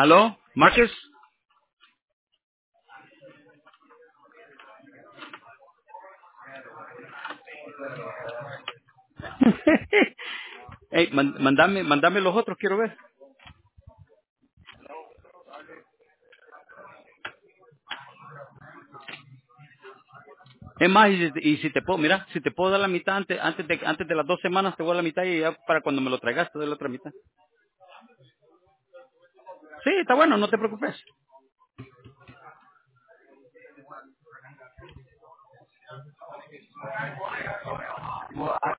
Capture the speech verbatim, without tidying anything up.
¿Aló? ¿Marcus? Hey, man- mandame, mandame los otros, quiero ver. Es más, y si, y si te puedo, mira, si te puedo dar la mitad antes, antes de, antes de las dos semanas, te voy a dar la mitad y ya para cuando me lo traigas te doy la otra mitad. Sí, está bueno, no te preocupes.